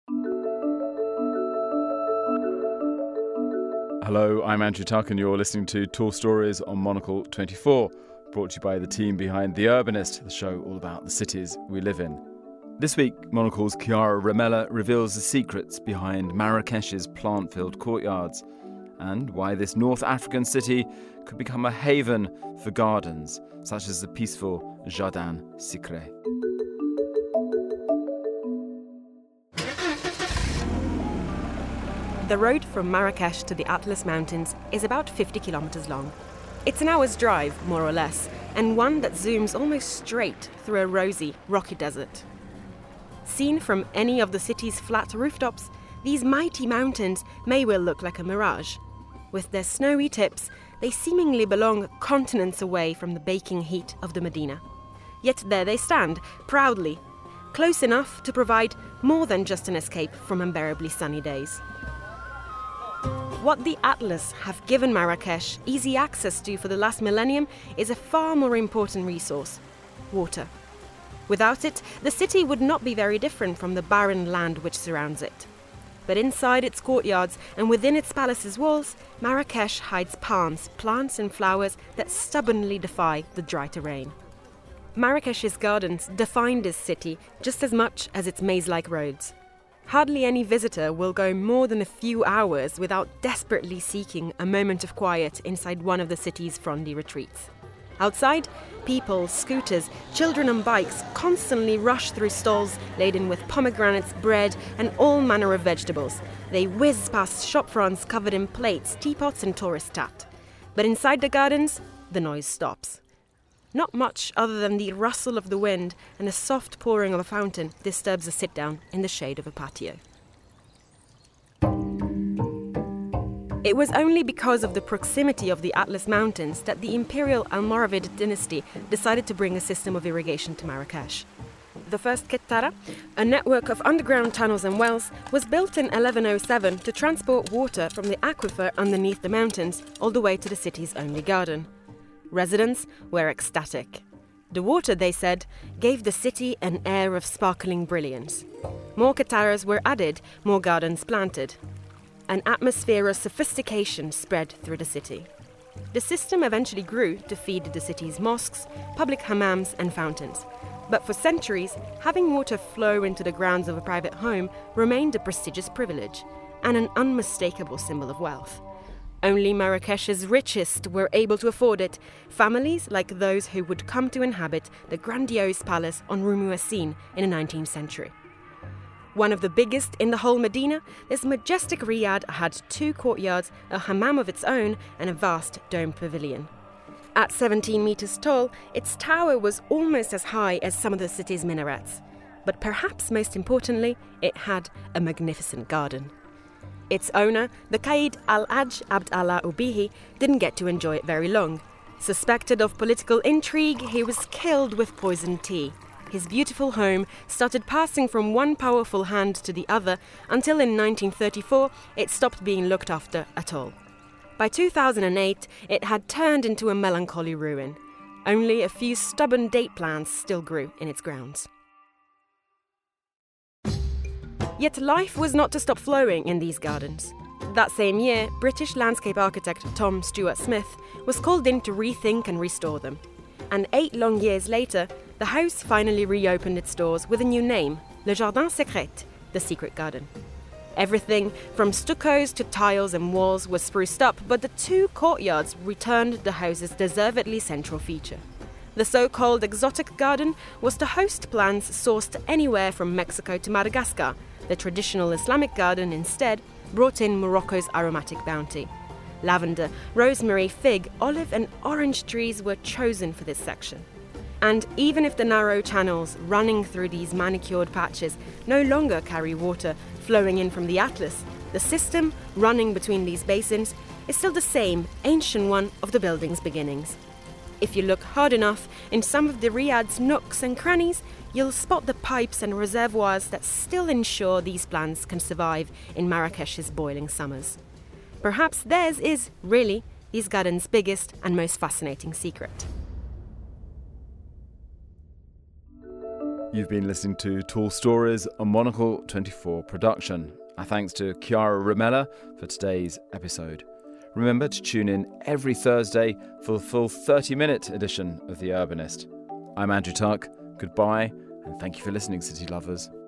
Hello, I'm Andrew Tuck and you're listening to Tall Stories on Monocle 24, brought to you by the team behind The Urbanist, the show all about the cities we live in. This week, Monocle's Chiara Ramella reveals the secrets behind Marrakesh's plant-filled courtyards and why this North African city could become a haven for gardens, such as the peaceful Jardin Sicré. The road from Marrakesh to the Atlas Mountains is about 50 kilometers long. It's an hour's drive, more or less, and one that zooms almost straight through a rosy, rocky desert. Seen from any of the city's flat rooftops, these mighty mountains may well look like a mirage. With their snowy tips, they seemingly belong continents away from the baking heat of the Medina. Yet there they stand, proudly, close enough to provide more than just an escape from unbearably sunny days. What the Atlas have given Marrakesh easy access to for the last millennium is a far more important resource: water. Without it, the city would not be very different from the barren land which surrounds it. But inside its courtyards and within its palace's walls, Marrakesh hides palms, plants and flowers that stubbornly defy the dry terrain. Marrakesh's gardens define this city just as much as its maze-like roads. Hardly any visitor will go more than a few hours without desperately seeking a moment of quiet inside one of the city's frondy retreats. Outside, people, scooters, children and bikes constantly rush through stalls laden with pomegranates, bread and all manner of vegetables. They whiz past shop fronts covered in plates, teapots and tourist tat. But inside the gardens, the noise stops. Not much other than the rustle of the wind and the soft pouring of a fountain disturbs a sit-down in the shade of a patio. It was only because of the proximity of the Atlas Mountains that the imperial Almoravid dynasty decided to bring a system of irrigation to Marrakesh. The first Kettara, a network of underground tunnels and wells, was built in 1107 to transport water from the aquifer underneath the mountains all the way to the city's only garden. Residents were ecstatic. The water, they said, gave the city an air of sparkling brilliance. More Kettaras were added, more gardens planted. An atmosphere of sophistication spread through the city. The system eventually grew to feed the city's mosques, public hammams and fountains. But for centuries, having water flow into the grounds of a private home remained a prestigious privilege and an unmistakable symbol of wealth. Only Marrakesh's richest were able to afford it, families like those who would come to inhabit the grandiose palace on Rue Muassine in the 19th century. One of the biggest in the whole Medina, this majestic riad had 2 courtyards, a hammam of its own, and a vast domed pavilion. At 17 meters tall, its tower was almost as high as some of the city's minarets. But perhaps most importantly, it had a magnificent garden. Its owner, the Qaid al-Hajj Abd Allah Ubihi, didn't get to enjoy it very long. Suspected of political intrigue, he was killed with poisoned tea. His beautiful home started passing from one powerful hand to the other until in 1934 it stopped being looked after at all. By 2008, it had turned into a melancholy ruin. Only a few stubborn date plants still grew in its grounds. Yet life was not to stop flowing in these gardens. That same year, British landscape architect Tom Stuart Smith was called in to rethink and restore them. And 8 long years later, the house finally reopened its doors with a new name, Le Jardin Secret, the secret garden. Everything from stuccos to tiles and walls was spruced up, but the 2 courtyards returned the house's deservedly central feature. The so-called exotic garden was to host plants sourced anywhere from Mexico to Madagascar. The traditional Islamic garden, instead, brought in Morocco's aromatic bounty. Lavender, rosemary, fig, olive and orange trees were chosen for this section. And even if the narrow channels running through these manicured patches no longer carry water flowing in from the Atlas, the system running between these basins is still the same ancient one of the building's beginnings. If you look hard enough in some of the riad's nooks and crannies, you'll spot the pipes and reservoirs that still ensure these plants can survive in Marrakesh's boiling summers. Perhaps theirs is, really, these gardens' biggest and most fascinating secret. You've been listening to Tall Stories, a Monocle 24 production. Our thanks to Chiara Romella for today's episode. Remember to tune in every Thursday for the full 30-minute edition of The Urbanist. I'm Andrew Tuck. Goodbye, and thank you for listening, City Lovers.